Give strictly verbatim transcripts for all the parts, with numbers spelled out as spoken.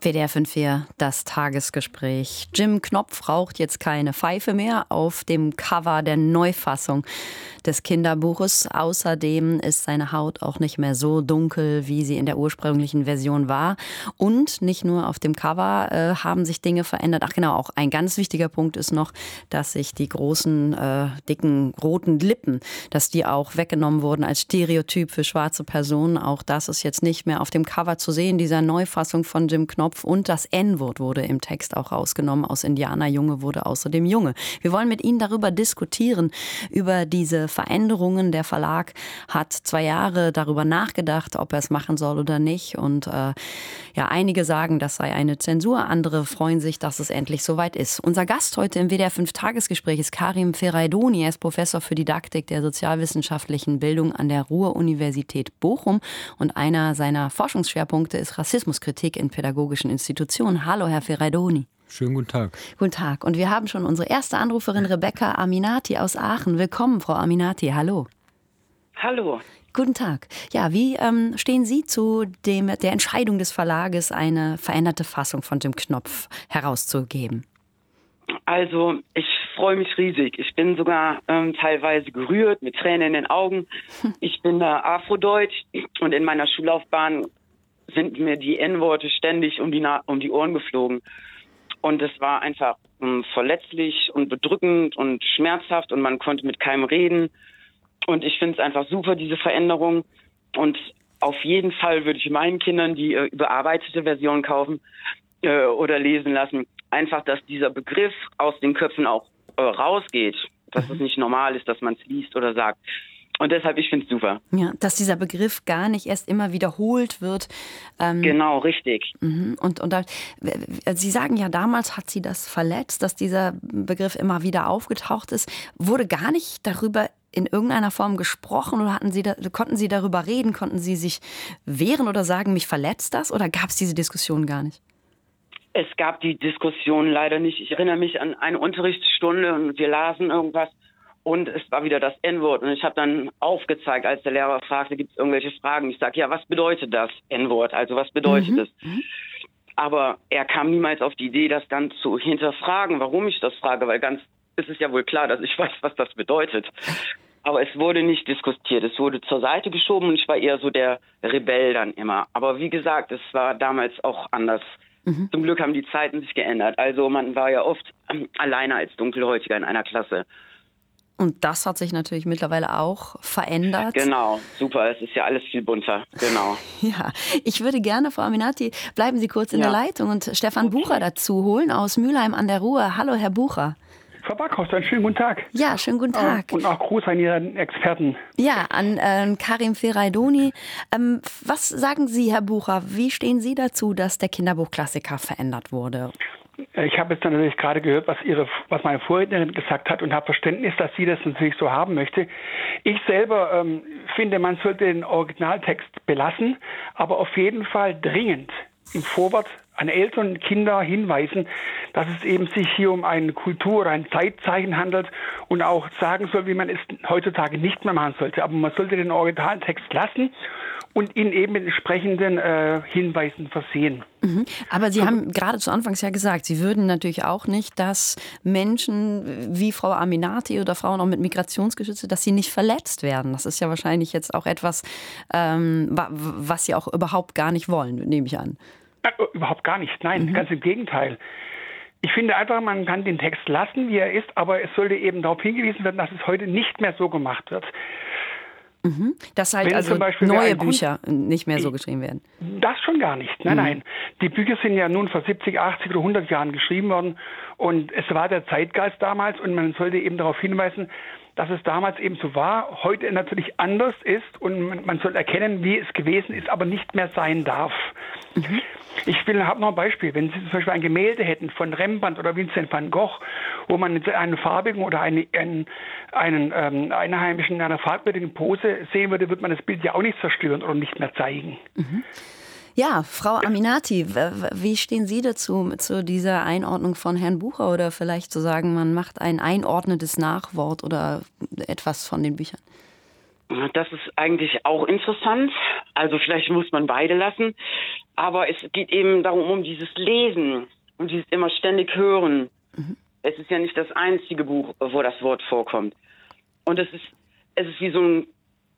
W D R fünf vier, das Tagesgespräch. Jim Knopf raucht jetzt keine Pfeife mehr auf dem Cover der Neufassung des Kinderbuches. Außerdem ist seine Haut auch nicht mehr so dunkel, wie sie in der ursprünglichen Version war. Und nicht nur auf dem Cover äh, haben sich Dinge verändert. Ach genau, auch ein ganz wichtiger Punkt ist noch, dass sich die großen, äh, dicken, roten Lippen, dass die auch weggenommen wurden als Stereotyp für schwarze Personen. Auch das ist jetzt nicht mehr auf dem Cover zu sehen, dieser Neufassung von Jim Knopf. Und das En-Wort wurde im Text auch rausgenommen. Aus Indianerjunge wurde außerdem Junge. Wir wollen mit Ihnen darüber diskutieren, über diese Veränderungen. Der Verlag hat zwei Jahre darüber nachgedacht, ob er es machen soll oder nicht. Und äh, ja, einige sagen, das sei eine Zensur. Andere freuen sich, dass es endlich soweit ist. Unser Gast heute im W D R fünf Tagesgespräch ist Karim Feraydoni. Er ist Professor für Didaktik der sozialwissenschaftlichen Bildung an der Ruhr-Universität Bochum. Und einer seiner Forschungsschwerpunkte ist Rassismuskritik in pädagogischen Institutionen. Hallo, Herr Feraydoni. Schönen guten Tag. Guten Tag. Und wir haben schon unsere erste Anruferin Rebecca Aminati aus Aachen. Willkommen, Frau Aminati. Hallo. Hallo. Guten Tag. Ja, wie ähm, stehen Sie zu dem, der Entscheidung des Verlages, eine veränderte Fassung von Jim Knopf herauszugeben? Also, ich freue mich riesig. Ich bin sogar ähm, teilweise gerührt, mit Tränen in den Augen. Ich bin äh, Afrodeutsch und in meiner Schullaufbahn sind mir die En-Worte ständig um die, Na- um die Ohren geflogen. Und es war einfach ähm, verletzlich und bedrückend und schmerzhaft und man konnte mit keinem reden. Und ich finde es einfach super, diese Veränderung. Und auf jeden Fall würde ich meinen Kindern die äh, überarbeitete Version kaufen äh, oder lesen lassen. Einfach, dass dieser Begriff aus den Köpfen auch äh, rausgeht. Dass es nicht normal ist, dass man es liest oder sagt. Und deshalb, ich finde es super. Ja, dass dieser Begriff gar nicht erst immer wiederholt wird. Ähm, genau, richtig. Und, und da, Sie sagen ja, damals hat Sie das verletzt, dass dieser Begriff immer wieder aufgetaucht ist. Wurde gar nicht darüber in irgendeiner Form gesprochen oder hatten Sie da, konnten Sie darüber reden? Konnten Sie sich wehren oder sagen, mich verletzt das? Oder gab es diese Diskussion gar nicht? Es gab die Diskussion leider nicht. Ich erinnere mich an eine Unterrichtsstunde und wir lasen irgendwas. Und es war wieder das En-Wort. Und ich habe dann aufgezeigt, als der Lehrer fragte, gibt es irgendwelche Fragen? Ich sage, ja, was bedeutet das En-Wort? Also was bedeutet mhm. es? Aber er kam niemals auf die Idee, das dann zu hinterfragen, warum ich das frage. Weil ganz ist es ja wohl klar, dass ich weiß, was das bedeutet. Aber es wurde nicht diskutiert. Es wurde zur Seite geschoben und ich war eher so der Rebell dann immer. Aber wie gesagt, es war damals auch anders. Mhm. Zum Glück haben die Zeiten sich geändert. Also man war ja oft ähm, alleine als Dunkelhäutiger in einer Klasse. Und das hat sich natürlich mittlerweile auch verändert. Genau, super. Es ist ja alles viel bunter. Genau. Ja, ich würde gerne, Frau Aminati, bleiben Sie kurz in ja. der Leitung und Stefan okay. Bucher dazu holen aus Mülheim an der Ruhr. Hallo, Herr Bucher. Frau Backhaus, einen schönen guten Tag. Ja, schönen guten Tag. Und auch Gruß an Ihren Experten. Ja, an äh, Karim Feraydoni. Ähm, was sagen Sie, Herr Bucher, wie stehen Sie dazu, dass der Kinderbuchklassiker verändert wurde? Ich habe jetzt natürlich gerade gehört, was Ihre, was meine Vorrednerin gesagt hat und habe Verständnis, dass sie das natürlich so haben möchte. Ich selber ähm, finde, man sollte den Originaltext belassen, aber auf jeden Fall dringend im Vorwort an Eltern und Kinder hinweisen, dass es eben sich hier um eine Kultur oder ein Zeitzeichen handelt und auch sagen soll, wie man es heutzutage nicht mehr machen sollte. Aber man sollte den Originaltext lassen und ihn eben mit entsprechenden äh, Hinweisen versehen. Mhm. Aber Sie haben gerade zu Anfangs ja gesagt, Sie würden natürlich auch nicht, dass Menschen wie Frau Aminati oder Frauen auch mit Migrationsgeschichte, dass sie nicht verletzt werden. Das ist ja wahrscheinlich jetzt auch etwas, ähm, was Sie auch überhaupt gar nicht wollen, nehme ich an. Ja, überhaupt gar nicht, nein, mhm. ganz im Gegenteil. Ich finde einfach, man kann den Text lassen, wie er ist, aber es sollte eben darauf hingewiesen werden, dass es heute nicht mehr so gemacht wird. Mhm. Dass halt Wenn also neue Bücher nicht mehr so geschrieben werden. Das schon gar nicht. Nein, mhm. nein. Die Bücher sind ja nun vor siebzig, achtzig oder hundert Jahren geschrieben worden und es war der Zeitgeist damals und man sollte eben darauf hinweisen, dass es damals eben so war, heute natürlich anders ist und man, man soll erkennen, wie es gewesen ist, aber nicht mehr sein darf. Mhm. Ich will, habe noch ein Beispiel. Wenn Sie zum Beispiel ein Gemälde hätten von Rembrandt oder Vincent van Gogh, wo man einen farbigen oder eine, einen, einen ähm, Einheimischen in einer fragwürdigen Pose sehen würde, wird man das Bild ja auch nicht zerstören oder nicht mehr zeigen. Mhm. Ja, Frau Aminati, wie stehen Sie dazu, zu dieser Einordnung von Herrn Bucher oder vielleicht zu sagen, man macht ein einordnendes Nachwort oder etwas von den Büchern? Das ist eigentlich auch interessant. Also vielleicht muss man beide lassen. Aber es geht eben darum, um dieses Lesen und dieses immer ständig Hören. Mhm. Es ist ja nicht das einzige Buch, wo das Wort vorkommt. Und es ist, es ist wie so ein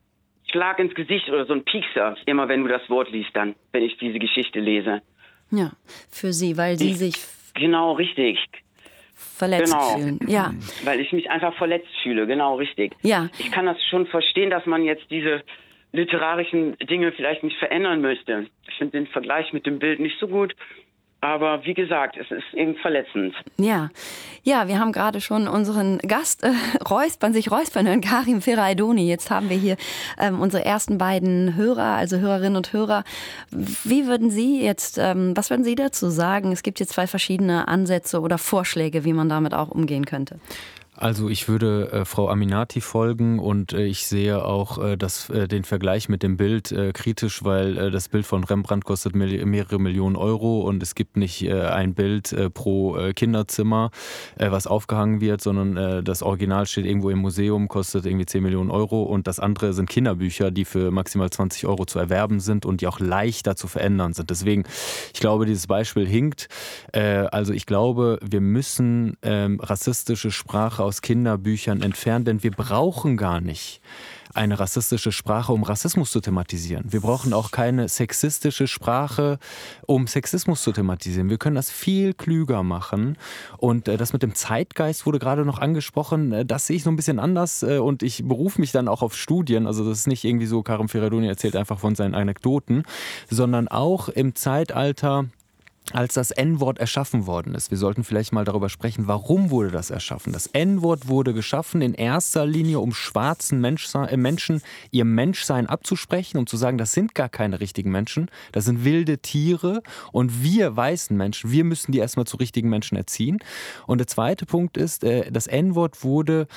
Schlag ins Gesicht oder so ein Piekser, immer wenn du das Wort liest dann, wenn ich diese Geschichte lese. Ja, für Sie, weil Sie ich, sich... Genau, richtig. Verletzt genau. fühlen, ja. Weil ich mich einfach verletzt fühle, genau, richtig. Ja. Ich kann das schon verstehen, dass man jetzt diese literarischen Dinge vielleicht nicht verändern müsste. Ich finde den Vergleich mit dem Bild nicht so gut. Aber wie gesagt, es ist eben verletzend. Ja, ja, wir haben gerade schon unseren Gast äh, räuspern, sich räuspern hören, Karim Ferraidoni. Jetzt haben wir hier ähm, unsere ersten beiden Hörer, also Hörerinnen und Hörer. Wie würden Sie jetzt, ähm, was würden Sie dazu sagen? Es gibt jetzt zwei verschiedene Ansätze oder Vorschläge, wie man damit auch umgehen könnte. Also ich würde äh, Frau Aminati folgen und äh, ich sehe auch äh, das, äh, den Vergleich mit dem Bild äh, kritisch, weil äh, das Bild von Rembrandt kostet mil- mehrere Millionen Euro und es gibt nicht äh, ein Bild äh, pro äh, Kinderzimmer, äh, was aufgehangen wird, sondern äh, das Original steht irgendwo im Museum, kostet irgendwie zehn Millionen Euro und das andere sind Kinderbücher, die für maximal zwanzig Euro zu erwerben sind und die auch leichter zu verändern sind. Deswegen, ich glaube, dieses Beispiel hinkt. Äh, also ich glaube, wir müssen ähm, rassistische Sprache aus Kinderbüchern entfernen, denn wir brauchen gar nicht eine rassistische Sprache, um Rassismus zu thematisieren. Wir brauchen auch keine sexistische Sprache, um Sexismus zu thematisieren. Wir können das viel klüger machen. Und äh, das mit dem Zeitgeist wurde gerade noch angesprochen. Äh, das sehe ich so ein bisschen anders äh, und ich berufe mich dann auch auf Studien. Also das ist nicht irgendwie so, Karim Ferraidoni erzählt einfach von seinen Anekdoten, sondern auch im Zeitalter, als das En-Wort erschaffen worden ist. Wir sollten vielleicht mal darüber sprechen, warum wurde das erschaffen? Das En-Wort wurde geschaffen in erster Linie, um schwarzen Menschen ihr Menschsein abzusprechen, um zu sagen, das sind gar keine richtigen Menschen, das sind wilde Tiere und wir weißen Menschen, wir müssen die erstmal zu richtigen Menschen erziehen. Und der zweite Punkt ist, das En-Wort wurde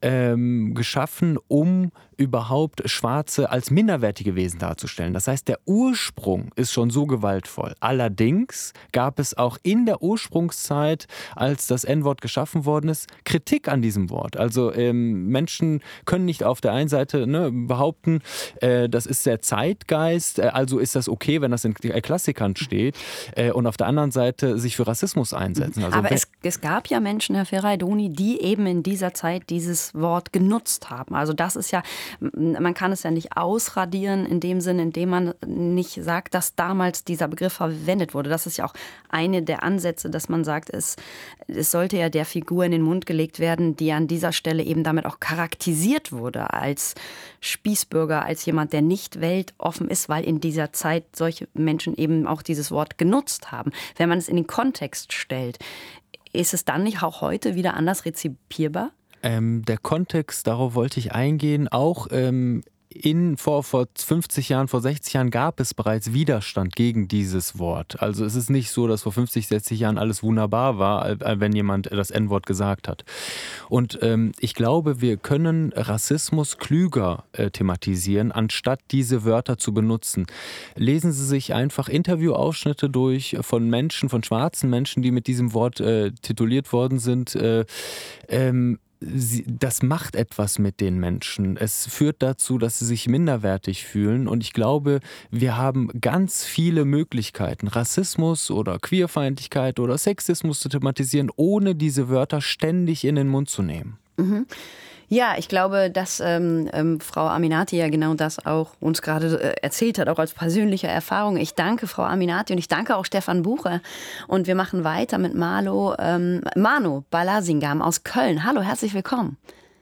ähm, geschaffen, um überhaupt Schwarze als minderwertige Wesen darzustellen. Das heißt, der Ursprung ist schon so gewaltvoll. Allerdings gab es auch in der Ursprungszeit, als das En-Wort geschaffen worden ist, Kritik an diesem Wort. Also ähm, Menschen können nicht auf der einen Seite ne, behaupten, äh, das ist der Zeitgeist, äh, also ist das okay, wenn das in Klassikern steht, äh, und auf der anderen Seite sich für Rassismus einsetzen. Also Aber es, es gab ja Menschen, Herr Ferraidoni, die eben in dieser Zeit dieses Wort genutzt haben. Also das ist ja, man kann es ja nicht ausradieren in dem Sinne, in dem man nicht sagt, dass damals dieser Begriff verwendet wurde. Das ist ja auch eine der Ansätze, dass man sagt, es, es sollte ja der Figur in den Mund gelegt werden, die an dieser Stelle eben damit auch charakterisiert wurde als Spießbürger, als jemand, der nicht weltoffen ist, weil in dieser Zeit solche Menschen eben auch dieses Wort genutzt haben. Wenn man es in den Kontext stellt, ist es dann nicht auch heute wieder anders rezipierbar? Ähm, der Kontext, darauf wollte ich eingehen, auch ähm, in, vor, vor fünfzig Jahren, vor sechzig Jahren gab es bereits Widerstand gegen dieses Wort. Also es ist nicht so, dass vor fünfzig, sechzig Jahren alles wunderbar war, wenn jemand das En-Wort gesagt hat. Und ähm, ich glaube, wir können Rassismus klüger äh, thematisieren, anstatt diese Wörter zu benutzen. Lesen Sie sich einfach Interviewausschnitte durch von Menschen, von schwarzen Menschen, die mit diesem Wort äh, tituliert worden sind. Äh, ähm, Das macht etwas mit den Menschen. Es führt dazu, dass sie sich minderwertig fühlen. Und ich glaube, wir haben ganz viele Möglichkeiten, Rassismus oder Queerfeindlichkeit oder Sexismus zu thematisieren, ohne diese Wörter ständig in den Mund zu nehmen. Mhm. Ja, ich glaube, dass ähm, ähm, Frau Aminati ja genau das auch uns gerade äh, erzählt hat, auch als persönliche Erfahrung. Ich danke Frau Aminati und ich danke auch Stefan Bucher. Und wir machen weiter mit Marlo, ähm, Manu Balasingam aus Köln. Hallo, herzlich willkommen.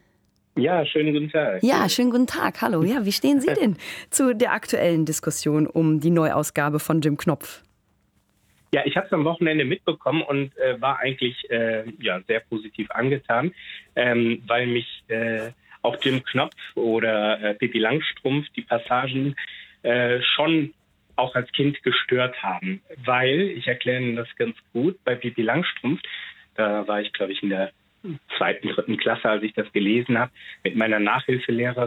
Ja, schönen guten Tag. Ja, schönen guten Tag. Hallo. Ja, wie stehen Sie denn zu der aktuellen Diskussion um die Neuausgabe von Jim Knopf? Ja, ich habe es am Wochenende mitbekommen und äh, war eigentlich äh, ja, sehr positiv angetan, ähm, weil mich äh, auch Jim Knopf oder äh, Pippi Langstrumpf die Passagen äh, schon auch als Kind gestört haben. Weil, ich erkläre Ihnen das ganz gut, bei Pippi Langstrumpf, da war ich, glaube ich, in der zweiten, dritten Klasse, als ich das gelesen habe, mit meiner Nachhilfelehrerin.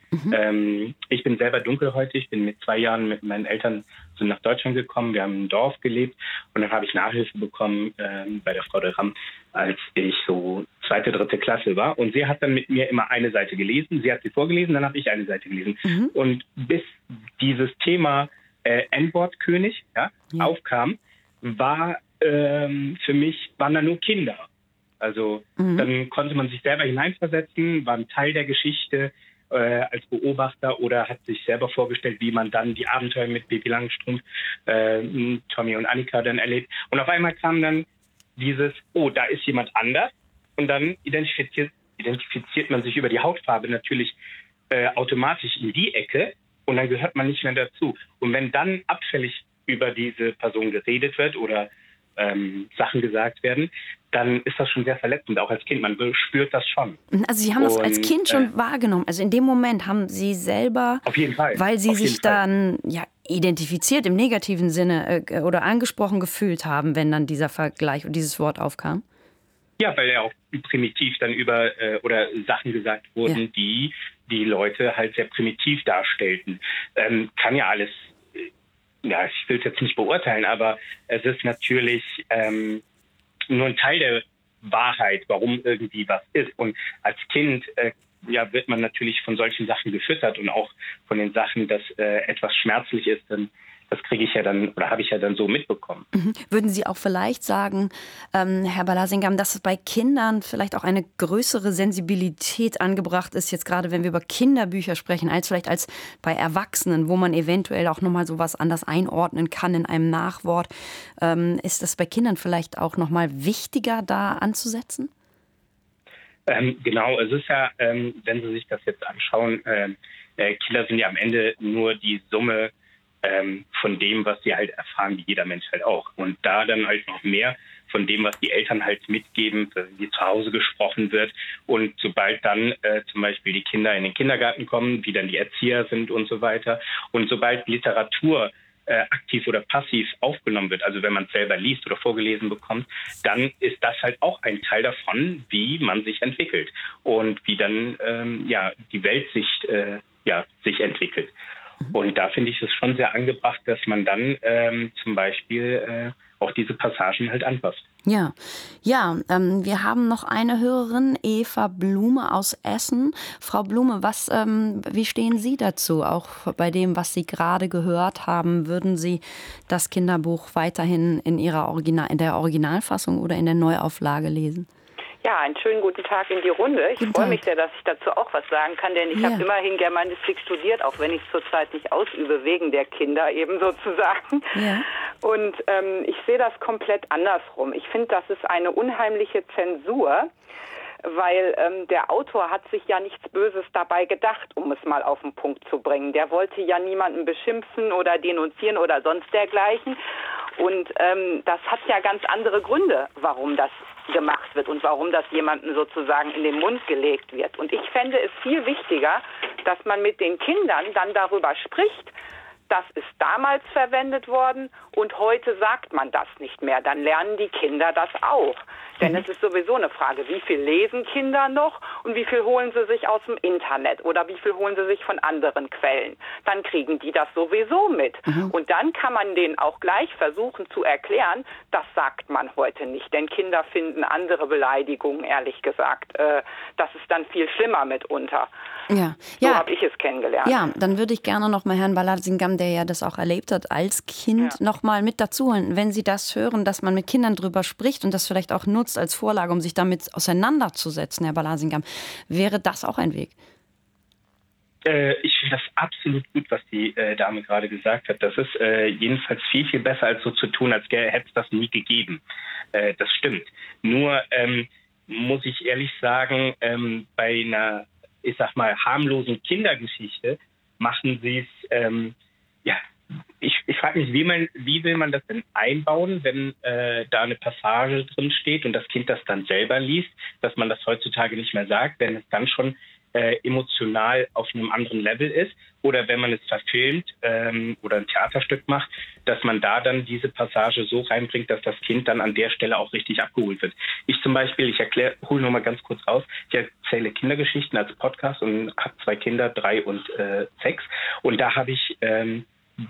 Mhm. Ähm, ich bin selber dunkelhäutig, bin mit zwei Jahren mit meinen Eltern so nach Deutschland gekommen. Wir haben im Dorf gelebt und dann habe ich Nachhilfe bekommen ähm, bei der Frau de Ram, als ich so zweite, dritte Klasse war. Und sie hat dann mit mir immer eine Seite gelesen. Sie hat sie vorgelesen, dann habe ich eine Seite gelesen. Mhm. Und bis dieses Thema äh, N-Wort-König ja, ja. aufkam, war ähm, für mich, waren da nur Kinder. Also mhm. dann konnte man sich selber hineinversetzen, war ein Teil der Geschichte äh, als Beobachter oder hat sich selber vorgestellt, wie man dann die Abenteuer mit Pippi Langstrumpf, äh, Tommy und Annika dann erlebt. Und auf einmal kam dann dieses, oh, da ist jemand anders. Und dann identifiziert, identifiziert man sich über die Hautfarbe natürlich äh, automatisch in die Ecke und dann gehört man nicht mehr dazu. Und wenn dann abfällig über diese Person geredet wird oder ähm, Sachen gesagt werden, dann ist das schon sehr verletzend, auch als Kind. Man spürt das schon. Also Sie haben und, das als Kind schon äh, wahrgenommen. Also in dem Moment haben Sie selber, auf jeden Fall, weil Sie sich dann ja, identifiziert im negativen Sinne äh, oder angesprochen gefühlt haben, wenn dann dieser Vergleich und dieses Wort aufkam? Ja, weil ja auch primitiv dann über äh, oder Sachen gesagt wurden, ja. die die Leute halt sehr primitiv darstellten. Ähm, kann ja alles, äh, ja, ich will es jetzt nicht beurteilen, aber es ist natürlich ähm, nur ein Teil der Wahrheit, warum irgendwie was ist. Und als Kind äh, ja, wird man natürlich von solchen Sachen gefüttert und auch von den Sachen, dass äh, etwas schmerzlich ist, dann das kriege ich ja dann oder habe ich ja dann so mitbekommen. Mhm. Würden Sie auch vielleicht sagen, ähm, Herr Balasingam, dass es bei Kindern vielleicht auch eine größere Sensibilität angebracht ist, jetzt gerade wenn wir über Kinderbücher sprechen, als vielleicht als bei Erwachsenen, wo man eventuell auch nochmal sowas anders einordnen kann in einem Nachwort. Ähm, ist das bei Kindern vielleicht auch nochmal wichtiger, da anzusetzen? Ähm, genau, es ist ja, ähm, wenn Sie sich das jetzt anschauen, äh, äh, Kinder sind ja am Ende nur die Summe Ähm, von dem, was sie halt erfahren, wie jeder Mensch halt auch. Und da dann halt noch mehr von dem, was die Eltern halt mitgeben, wie zu Hause gesprochen wird. Und sobald dann äh, zum Beispiel die Kinder in den Kindergarten kommen, wie dann die Erzieher sind und so weiter. Und sobald Literatur äh, aktiv oder passiv aufgenommen wird, also wenn man es selber liest oder vorgelesen bekommt, dann ist das halt auch ein Teil davon, wie man sich entwickelt und wie dann ähm, ja die Weltsicht äh, ja, sich entwickelt. Und da finde ich es schon sehr angebracht, dass man dann ähm, zum Beispiel äh, auch diese Passagen halt anpasst. Ja, ja, ähm, wir haben noch eine Hörerin, Eva Blume aus Essen. Frau Blume, was, ähm, wie stehen Sie dazu? Auch bei dem, was Sie gerade gehört haben, würden Sie das Kinderbuch weiterhin in ihrer Original, in der Originalfassung oder in der Neuauflage lesen? Ja, einen schönen guten Tag in die Runde. Ich freue mich sehr, dass ich dazu auch was sagen kann, denn ich ja. habe immerhin Germanistik studiert, auch wenn ich es zurzeit nicht ausübe, wegen der Kinder eben sozusagen. Ja. Und ähm, ich sehe das komplett andersrum. Ich finde, das ist eine unheimliche Zensur, weil ähm, der Autor hat sich ja nichts Böses dabei gedacht, um es mal auf den Punkt zu bringen. Der wollte ja niemanden beschimpfen oder denunzieren oder sonst dergleichen. Und ähm, das hat ja ganz andere Gründe, warum das gemacht wird und warum das jemandem sozusagen in den Mund gelegt wird. Und ich fände es viel wichtiger, dass man mit den Kindern dann darüber spricht, das ist damals verwendet worden und heute sagt man das nicht mehr. Dann lernen die Kinder das auch. Denn es ist sowieso eine Frage, wie viel lesen Kinder noch und wie viel holen sie sich aus dem Internet oder wie viel holen sie sich von anderen Quellen. Dann kriegen die das sowieso mit. Mhm. Und dann kann man denen auch gleich versuchen zu erklären, das sagt man heute nicht. Denn Kinder finden andere Beleidigungen, ehrlich gesagt. Äh, das ist dann viel schlimmer mitunter. Ja. So ja. habe ich es kennengelernt. Ja, dann würde ich gerne noch mal Herrn Balasingam, der ja das auch erlebt hat als Kind, ja. noch mal mit dazu holen. Wenn Sie das hören, dass man mit Kindern drüber spricht und das vielleicht auch nutzt als Vorlage, um sich damit auseinanderzusetzen, Herr Balasingam, wäre das auch ein Weg? Äh, ich finde das absolut gut, was die äh, Dame gerade gesagt hat. Das ist äh, jedenfalls viel, viel besser, als so zu tun, als hätte es das nie gegeben. Äh, das stimmt. Nur ähm, muss ich ehrlich sagen, ähm, bei einer, ich sag mal, harmlosen Kindergeschichte machen sie es, ähm, ja, ich, ich frage mich, wie, man, wie will man das denn einbauen, wenn äh, da eine Passage drin steht und das Kind das dann selber liest, dass man das heutzutage nicht mehr sagt, wenn es dann schon äh, äh, emotional auf einem anderen Level ist. Oder wenn man es verfilmt ähm, oder ein Theaterstück macht, dass man da dann diese Passage so reinbringt, dass das Kind dann an der Stelle auch richtig abgeholt wird. Ich zum Beispiel, ich erkläre, hole nur mal ganz kurz aus, ich erzähle Kindergeschichten als Podcast und habe zwei Kinder, drei und äh, sechs. Und da habe ich ähm,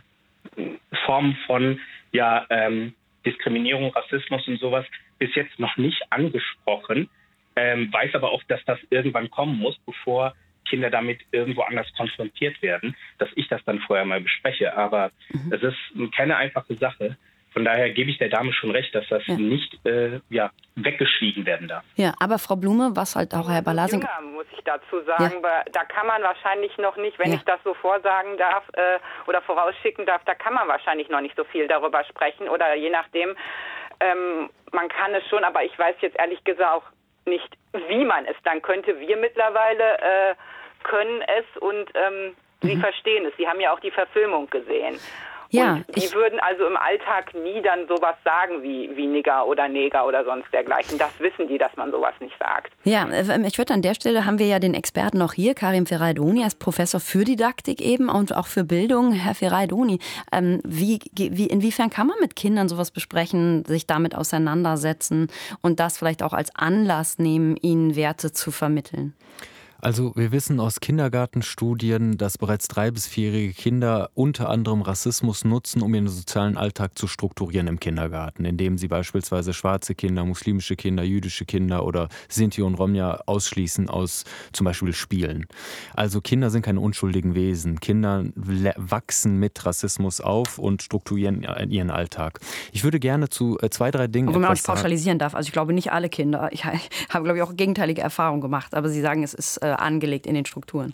Formen von ja, ähm, Diskriminierung, Rassismus und sowas bis jetzt noch nicht angesprochen, ähm, weiß aber auch, dass das irgendwann kommen muss, bevor Kinder damit irgendwo anders konfrontiert werden, dass ich das dann vorher mal bespreche. Aber mhm. es ist keine einfache Sache. Von daher gebe ich der Dame schon recht, dass das ja. nicht äh, ja, weggeschwiegen werden darf. Ja, aber Frau Blume, was halt auch Herr Balasing... Jünger, muss ich dazu sagen, ja. weil da kann man wahrscheinlich noch nicht, wenn ja. ich das so vorsagen darf äh, oder vorausschicken darf, da kann man wahrscheinlich noch nicht so viel darüber sprechen oder je nachdem, ähm, man kann es schon, aber ich weiß jetzt ehrlich gesagt auch nicht, wie man es dann könnte. Wir mittlerweile äh, können es und ähm, mhm. sie verstehen es. Sie haben ja auch die Verfilmung gesehen. Ja, und die würden also im Alltag nie dann sowas sagen wie, wie Nigger oder Neger oder sonst dergleichen. Das wissen die, dass man sowas nicht sagt. Ja, ich würde an der Stelle, haben wir ja den Experten noch hier, Karim Ferraidoni, als Professor für Didaktik eben und auch für Bildung. Herr Ferraidoni, ähm, wie, wie, inwiefern kann man mit Kindern sowas besprechen, sich damit auseinandersetzen und das vielleicht auch als Anlass nehmen, ihnen Werte zu vermitteln? Also wir wissen aus Kindergartenstudien, dass bereits drei- bis vierjährige Kinder unter anderem Rassismus nutzen, um ihren sozialen Alltag zu strukturieren im Kindergarten, indem sie beispielsweise schwarze Kinder, muslimische Kinder, jüdische Kinder oder Sinti und Romja ausschließen aus zum Beispiel Spielen. Also Kinder sind keine unschuldigen Wesen. Kinder wachsen mit Rassismus auf und strukturieren ihren Alltag. Ich würde gerne zu zwei, drei Dingen Wo man auch nicht pauschalisieren darf. Also ich glaube nicht alle Kinder. Ich habe, glaube ich, auch gegenteilige Erfahrungen gemacht. Aber Sie sagen, es ist angelegt in den Strukturen.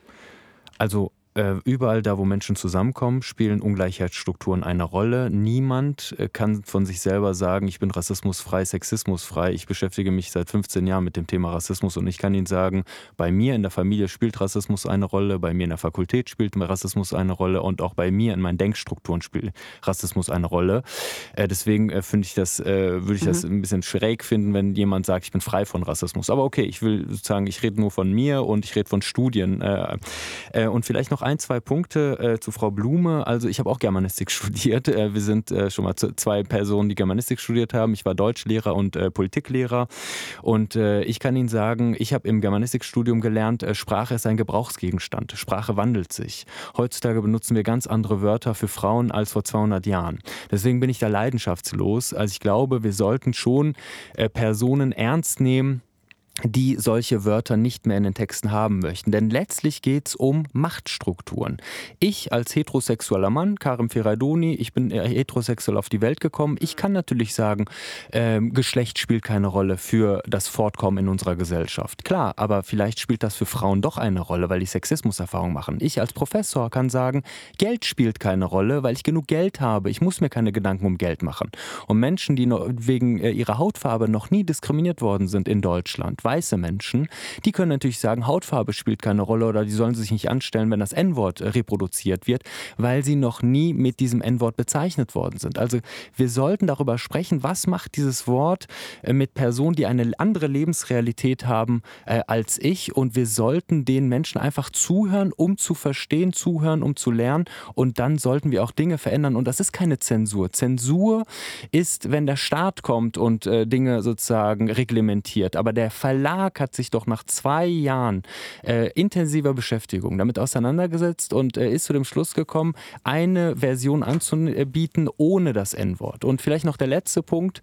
Also äh, überall da, wo Menschen zusammenkommen, spielen Ungleichheitsstrukturen eine Rolle. Niemand äh, kann von sich selber sagen, ich bin rassismusfrei, sexismusfrei. Ich beschäftige mich seit fünfzehn Jahren mit dem Thema Rassismus und ich kann Ihnen sagen, bei mir in der Familie spielt Rassismus eine Rolle, bei mir in der Fakultät spielt Rassismus eine Rolle und auch bei mir in meinen Denkstrukturen spielt Rassismus eine Rolle. Äh, deswegen äh, finde ich das, äh, würde ich mhm. das ein bisschen schräg finden, wenn jemand sagt, ich bin frei von Rassismus. Aber okay, ich will sozusagen, ich rede nur von mir und ich rede von Studien. Äh, äh, und vielleicht noch ein, zwei Punkte äh, zu Frau Blume. Also ich habe auch Germanistik studiert. Äh, wir sind äh, schon mal zwei Personen, die Germanistik studiert haben. Ich war Deutschlehrer und äh, Politiklehrer. Und äh, ich kann Ihnen sagen, ich habe im Germanistikstudium gelernt, äh, Sprache ist ein Gebrauchsgegenstand. Sprache wandelt sich. Heutzutage benutzen wir ganz andere Wörter für Frauen als vor zweihundert Jahren. Deswegen bin ich da leidenschaftslos. Also ich glaube, wir sollten schon äh, Personen ernst nehmen, die solche Wörter nicht mehr in den Texten haben möchten. Denn letztlich geht es um Machtstrukturen. Ich als heterosexueller Mann, Karim Ferraidoni, ich bin heterosexuell auf die Welt gekommen. Ich kann natürlich sagen, äh, Geschlecht spielt keine Rolle für das Fortkommen in unserer Gesellschaft. Klar, aber vielleicht spielt das für Frauen doch eine Rolle, weil die Sexismuserfahrung machen. Ich als Professor kann sagen, Geld spielt keine Rolle, weil ich genug Geld habe. Ich muss mir keine Gedanken um Geld machen. Und Menschen, die noch wegen ihrer Hautfarbe noch nie diskriminiert worden sind in Deutschland, weiße Menschen, die können natürlich sagen, Hautfarbe spielt keine Rolle oder die sollen sich nicht anstellen, wenn das En-Wort reproduziert wird, weil sie noch nie mit diesem En-Wort bezeichnet worden sind. Also wir sollten darüber sprechen, was macht dieses Wort mit Personen, die eine andere Lebensrealität haben äh, als ich, und wir sollten den Menschen einfach zuhören, um zu verstehen, zuhören, um zu lernen, und dann sollten wir auch Dinge verändern, und das ist keine Zensur. Zensur ist, wenn der Staat kommt und äh, Dinge sozusagen reglementiert, aber der Verlag hat sich doch nach zwei Jahren äh, intensiver Beschäftigung damit auseinandergesetzt und äh, ist zu dem Schluss gekommen, eine Version anzubieten ohne das En-Wort. Und vielleicht noch der letzte Punkt.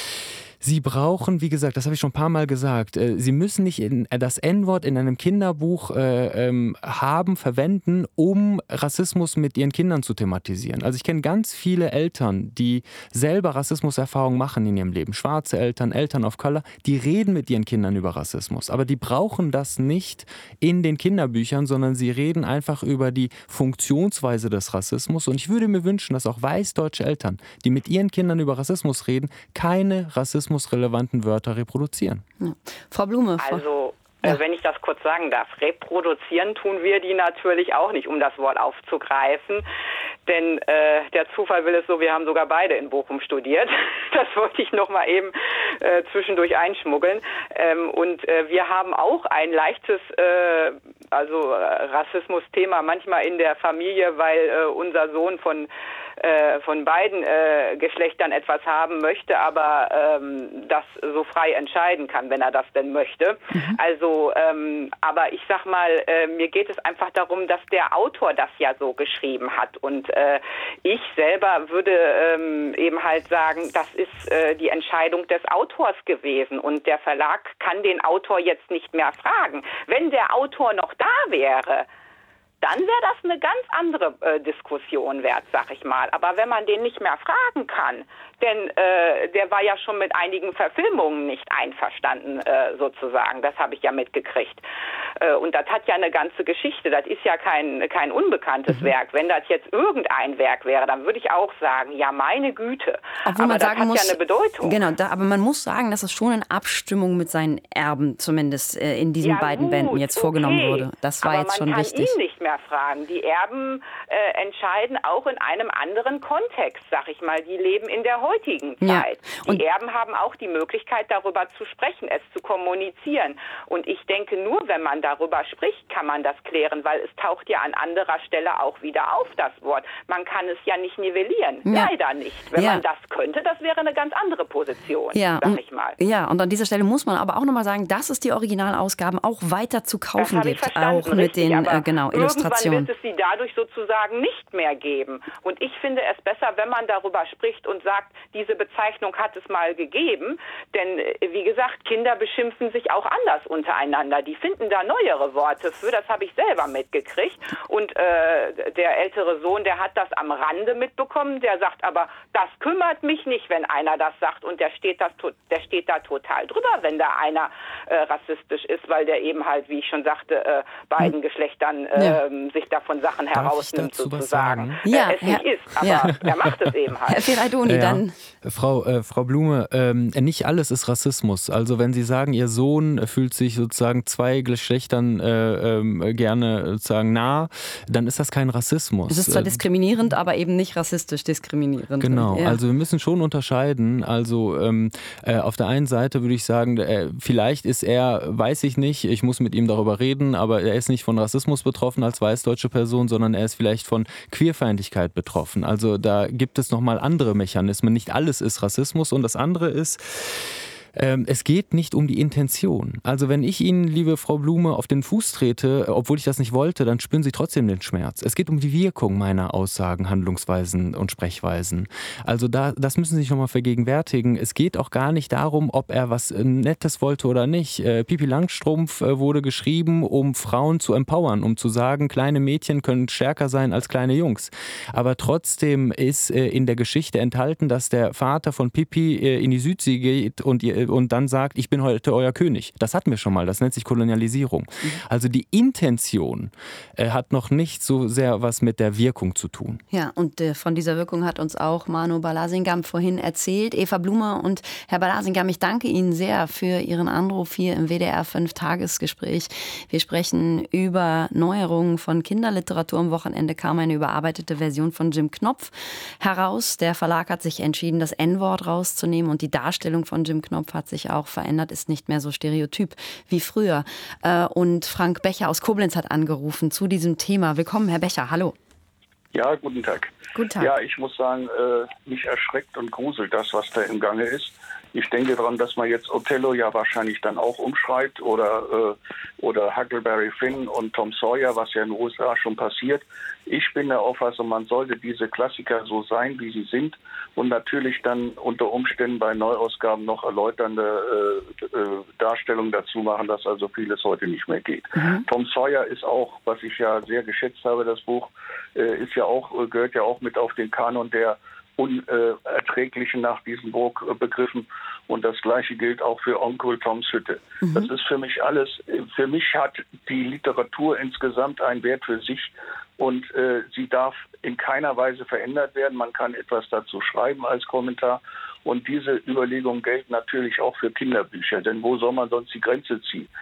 Sie brauchen, wie gesagt, das habe ich schon ein paar Mal gesagt, Sie müssen nicht in, das En-Wort in einem Kinderbuch äh, ähm, haben, verwenden, um Rassismus mit ihren Kindern zu thematisieren. Also ich kenne ganz viele Eltern, die selber Rassismuserfahrungen machen in ihrem Leben. Schwarze Eltern, Eltern of Color, die reden mit ihren Kindern über Rassismus. Aber die brauchen das nicht in den Kinderbüchern, sondern sie reden einfach über die Funktionsweise des Rassismus. Und ich würde mir wünschen, dass auch weißdeutsche Eltern, die mit ihren Kindern über Rassismus reden, keine Rassismus relevanten Wörter reproduzieren. Ja. Frau Blume. Frau also Ja. Äh, wenn ich das kurz sagen darf, reproduzieren tun wir die natürlich auch nicht, um das Wort aufzugreifen. Denn äh, der Zufall will es so, wir haben sogar beide in Bochum studiert. Das wollte ich noch mal eben äh, zwischendurch einschmuggeln. Ähm, und äh, wir haben auch ein leichtes äh, also äh, Rassismus-Thema manchmal in der Familie, weil äh, unser Sohn von äh, von beiden äh, Geschlechtern etwas haben möchte, aber ähm, das so frei entscheiden kann, wenn er das denn möchte. Mhm. Also, ähm, aber ich sag mal, äh, mir geht es einfach darum, dass der Autor das ja so geschrieben hat und äh, ich selber würde ähm, eben halt sagen, das ist äh, die Entscheidung des Autors gewesen und der Verlag kann den Autor jetzt nicht mehr fragen. Wenn der Autor noch da wäre, dann wäre das eine ganz andere äh, Diskussion wert, sag ich mal. Aber wenn man den nicht mehr fragen kann, denn äh, der war ja schon mit einigen Verfilmungen nicht einverstanden, äh, sozusagen. Das habe ich ja mitgekriegt. Äh, und das hat ja eine ganze Geschichte. Das ist ja kein, kein unbekanntes mhm. Werk. Wenn das jetzt irgendein Werk wäre, dann würde ich auch sagen, ja, meine Güte. Obwohl aber man das sagen hat muss, ja eine Bedeutung. Genau, da, aber man muss sagen, dass es schon in Abstimmung mit seinen Erben zumindest äh, in diesen ja, beiden gut, Bänden jetzt vorgenommen okay. wurde. Das war aber jetzt schon man kann wichtig. Ihn nicht mehr fragen. Die Erben äh, entscheiden auch in einem anderen Kontext, sag ich mal. Die leben in der heutigen ja. Zeit. Und die Erben haben auch die Möglichkeit, darüber zu sprechen, es zu kommunizieren. Und ich denke, nur wenn man darüber spricht, kann man das klären, weil es taucht ja an anderer Stelle auch wieder auf, das Wort. Man kann es ja nicht nivellieren. Ja. Leider nicht. Wenn ja. man das könnte, das wäre eine ganz andere Position, ja. sag ich mal. Ja, und an dieser Stelle muss man aber auch nochmal sagen, dass es die Originalausgaben auch weiter zu kaufen gibt. Auch mit richtig, den äh, genau, Illustrationen. Irgendwann wird es sie dadurch sozusagen nicht mehr geben. Und ich finde es besser, wenn man darüber spricht und sagt, diese Bezeichnung hat es mal gegeben. Denn, wie gesagt, Kinder beschimpfen sich auch anders untereinander. Die finden da neuere Worte für. Das habe ich selber mitgekriegt. Und äh, der ältere Sohn, der hat das am Rande mitbekommen. Der sagt aber, das kümmert mich nicht, wenn einer das sagt. Und der steht, das, der steht da total drüber, wenn da einer äh, rassistisch ist, weil der eben halt, wie ich schon sagte, äh, beiden hm. Geschlechtern äh, ja. sich davon Sachen Darf herausnimmt, sozusagen. Ja, äh, es nicht ja. ist, aber ja. er macht es eben halt. Herr Feraidoni, ja. dann... Frau, äh, Frau Blume, ähm, nicht alles ist Rassismus. Also wenn Sie sagen, Ihr Sohn fühlt sich sozusagen zwei Geschlechtern äh, äh, gerne sozusagen nah, dann ist das kein Rassismus. Es ist zwar diskriminierend, aber eben nicht rassistisch diskriminierend. Genau, ja. also wir müssen schon unterscheiden. Also ähm, äh, auf der einen Seite würde ich sagen, äh, vielleicht ist er, weiß ich nicht, ich muss mit ihm darüber reden, aber er ist nicht von Rassismus betroffen als weißdeutsche Person, sondern er ist vielleicht von Queerfeindlichkeit betroffen. Also da gibt es nochmal andere Mechanismen. Nicht alles ist Rassismus und das andere ist, Ähm, es geht nicht um die Intention. Also wenn ich Ihnen, liebe Frau Blume, auf den Fuß trete, obwohl ich das nicht wollte, dann spüren Sie trotzdem den Schmerz. Es geht um die Wirkung meiner Aussagen, Handlungsweisen und Sprechweisen. Also da, das müssen Sie sich nochmal vergegenwärtigen. Es geht auch gar nicht darum, ob er was Nettes wollte oder nicht. Äh, Pippi Langstrumpf äh, wurde geschrieben, um Frauen zu empowern, um zu sagen, kleine Mädchen können stärker sein als kleine Jungs. Aber trotzdem ist äh, in der Geschichte enthalten, dass der Vater von Pippi äh, in die Südsee geht und ihr und dann sagt, ich bin heute euer König. Das hatten wir schon mal, das nennt sich Kolonialisierung. Mhm. Also die Intention äh, hat noch nicht so sehr was mit der Wirkung zu tun. Ja, und äh, von dieser Wirkung hat uns auch Manu Balasingam vorhin erzählt. Eva Blume und Herr Balasingam, ich danke Ihnen sehr für Ihren Anruf hier im W D R fünf Tagesgespräch. Wir sprechen über Neuerungen von Kinderliteratur. Am Wochenende kam eine überarbeitete Version von Jim Knopf heraus. Der Verlag hat sich entschieden, das En-Wort rauszunehmen und die Darstellung von Jim Knopf hat sich auch verändert, ist nicht mehr so stereotyp wie früher. Und Frank Becher aus Koblenz hat angerufen zu diesem Thema. Willkommen, Herr Becher, hallo. Ja, guten Tag. Guten Tag. Ja, ich muss sagen, äh, mich erschreckt und gruselt das, was da im Gange ist. Ich denke daran, dass man jetzt Othello ja wahrscheinlich dann auch umschreibt oder, äh, oder Huckleberry Finn und Tom Sawyer, was ja in den U S A schon passiert. Ich bin der Auffassung, man sollte diese Klassiker so sein, wie sie sind und natürlich dann unter Umständen bei Neuausgaben noch erläuternde äh, äh, Darstellungen dazu machen, dass also vieles heute nicht mehr geht. Mhm. Tom Sawyer ist auch, was ich ja sehr geschätzt habe, das Buch, äh, ist ja auch, gehört ja auch mit auf den Kanon der Unerträglichen nach diesem Buch begriffen. Und das Gleiche gilt auch für Onkel Toms Hütte. Mhm. Das ist für mich alles, für mich hat die Literatur insgesamt einen Wert für sich und äh, sie darf in keiner Weise verändert werden. Man kann etwas dazu schreiben als Kommentar. Und diese Überlegungen gelten natürlich auch für Kinderbücher. Denn wo soll man sonst die Grenze ziehen?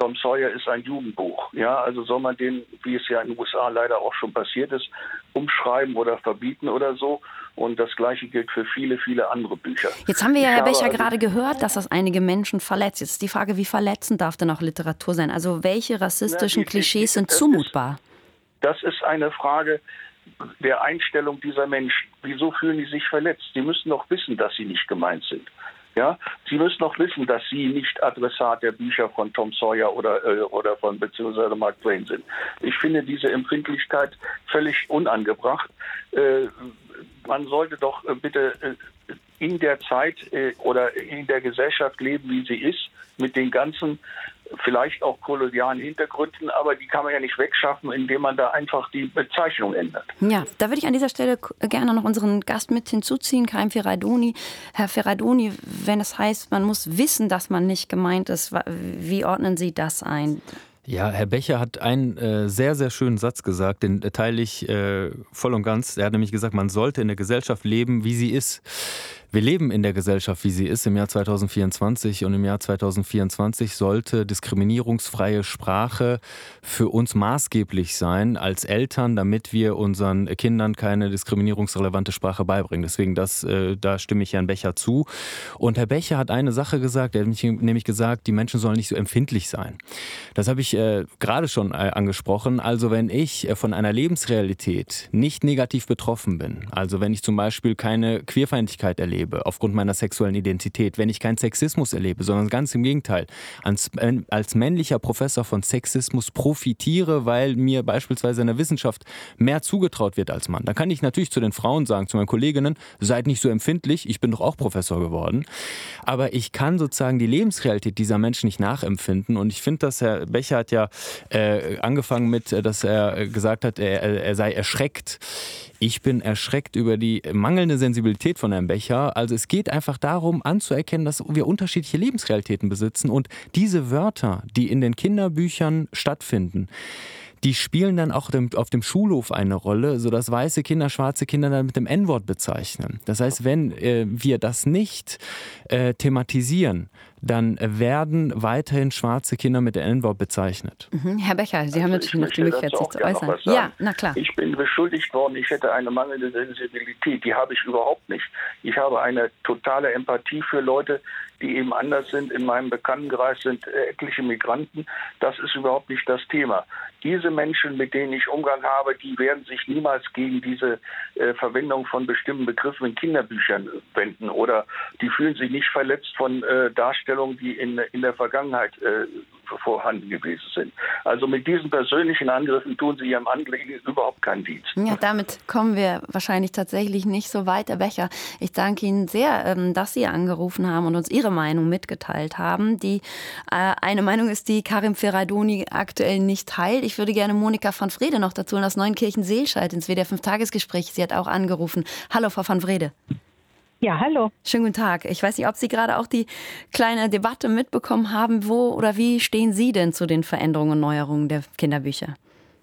Tom Sawyer ist ein Jugendbuch. Ja, also soll man den, wie es ja in den U S A leider auch schon passiert ist, umschreiben oder verbieten oder so. Und das Gleiche gilt für viele, viele andere Bücher. Jetzt haben wir ja, ich Herr Becher, also gerade gehört, dass das einige Menschen verletzt. Jetzt ist die Frage, wie verletzend darf denn auch Literatur sein? Also welche rassistischen Na, die, Klischees die, die, sind das zumutbar? Ist, das ist eine Frage der Einstellung dieser Menschen. Wieso fühlen die sich verletzt? Sie müssen doch wissen, dass sie nicht gemeint sind. Ja, Sie müssen doch wissen, dass Sie nicht Adressat der Bücher von Tom Sawyer oder, äh, oder von beziehungsweise Mark Twain sind. Ich finde diese Empfindlichkeit völlig unangebracht. Äh, man sollte doch äh, bitte äh, in der Zeit äh, oder in der Gesellschaft leben, wie sie ist, mit den ganzen vielleicht auch kolonialen Hintergründen, aber die kann man ja nicht wegschaffen, indem man da einfach die Bezeichnung ändert. Ja, da würde ich an dieser Stelle gerne noch unseren Gast mit hinzuziehen, Karim Ferraiduni. Herr Ferraiduni, wenn es heißt, man muss wissen, dass man nicht gemeint ist, wie ordnen Sie das ein? Ja, Herr Becher hat einen äh, sehr, sehr schönen Satz gesagt, den teile ich äh, voll und ganz. Er hat nämlich gesagt, man sollte in der Gesellschaft leben, wie sie ist. Wir leben in der Gesellschaft, wie sie ist, im Jahr zweitausendvierundzwanzig, und im Jahr zweitausendvierundzwanzig sollte diskriminierungsfreie Sprache für uns maßgeblich sein als Eltern, damit wir unseren Kindern keine diskriminierungsrelevante Sprache beibringen. Deswegen, das, äh, da stimme ich Herrn Becher zu. Und Herr Becher hat eine Sache gesagt, er hat nämlich gesagt, die Menschen sollen nicht so empfindlich sein. Das habe ich äh, gerade schon äh, angesprochen. Also wenn ich äh, von einer Lebensrealität nicht negativ betroffen bin, also wenn ich zum Beispiel keine Queerfeindlichkeit erlebe, aufgrund meiner sexuellen Identität, wenn ich keinen Sexismus erlebe, sondern ganz im Gegenteil, als, als männlicher Professor von Sexismus profitiere, weil mir beispielsweise in der Wissenschaft mehr zugetraut wird als Mann. Dann kann ich natürlich zu den Frauen sagen, zu meinen Kolleginnen, seid nicht so empfindlich, ich bin doch auch Professor geworden. Aber ich kann sozusagen die Lebensrealität dieser Menschen nicht nachempfinden, und ich finde, dass Herr Becher hat ja äh, angefangen mit, dass er gesagt hat, er, er sei erschreckt. Ich bin erschreckt über die mangelnde Sensibilität von Herrn Becher. Also es geht einfach darum, anzuerkennen, dass wir unterschiedliche Lebensrealitäten besitzen, und diese Wörter, die in den Kinderbüchern stattfinden, die spielen dann auch auf dem Schulhof eine Rolle, sodass weiße Kinder schwarze Kinder dann mit dem En-Wort bezeichnen. Das heißt, wenn äh, wir das nicht äh, thematisieren, dann werden weiterhin schwarze Kinder mit dem En-Wort bezeichnet. Mhm. Herr Becher, Sie also haben natürlich noch die Möglichkeit, sich zu äußern. Ja, na klar. Ich bin beschuldigt worden, ich hätte eine mangelnde Sensibilität. Die habe ich überhaupt nicht. Ich habe eine totale Empathie für Leute, die eben anders sind. In meinem Bekanntenkreis sind etliche Migranten. Das ist überhaupt nicht das Thema. Diese Menschen, mit denen ich Umgang habe, die werden sich niemals gegen diese äh, Verwendung von bestimmten Begriffen in Kinderbüchern wenden, oder die fühlen sich nicht verletzt von äh, Darstellungen, die in, in der Vergangenheit äh, vorhanden gewesen sind. Also mit diesen persönlichen Angriffen tun sie ihrem Anliegen überhaupt keinen Dienst. Ja, damit kommen wir wahrscheinlich tatsächlich nicht so weit, Herr Becher. Ich danke Ihnen sehr, dass Sie angerufen haben und uns Ihre Meinung mitgeteilt haben. Die äh, eine Meinung ist, die Karim Ferraiduni aktuell nicht teilt. Ich würde gerne Monika van Wrede noch dazu und aus Neunkirchen-Seelscheid ins W D R fünf Tagesgespräch. Sie hat auch angerufen. Hallo, Frau van Wrede. Ja, hallo. Schönen guten Tag. Ich weiß nicht, ob Sie gerade auch die kleine Debatte mitbekommen haben. Wo oder wie stehen Sie denn zu den Veränderungen und Neuerungen der Kinderbücher?